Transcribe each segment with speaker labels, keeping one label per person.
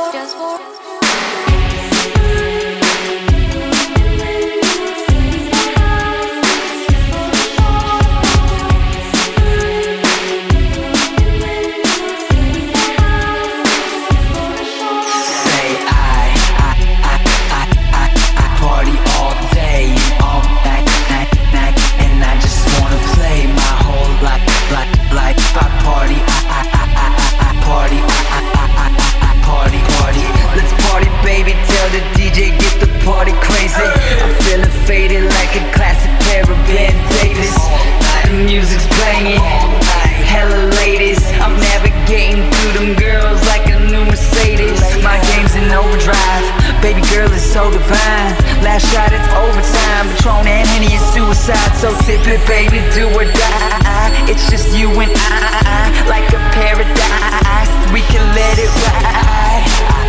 Speaker 1: so divine. Last shot, it's overtime. Patron and Henny is suicide. So sip it, baby, do or die. It's just you and I, like a paradise. We can let it ride.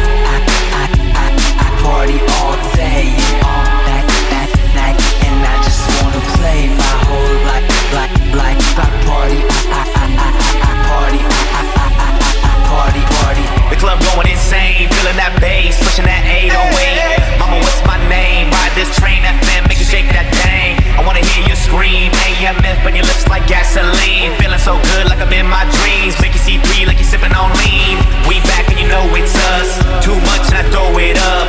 Speaker 1: I party all day and all night, and I just wanna play my whole life like I party. I party.
Speaker 2: The club going insane, feeling that bass, pushing that 808. Mama, what's my name? Ride this train FM, make you shake that thing. I wanna hear you scream, AMF, but your lips like gasoline. Feeling so good like I'm in my dreams. Make you see 3 like you're sipping on lean. We back and you know it's us. Too much and I throw it up.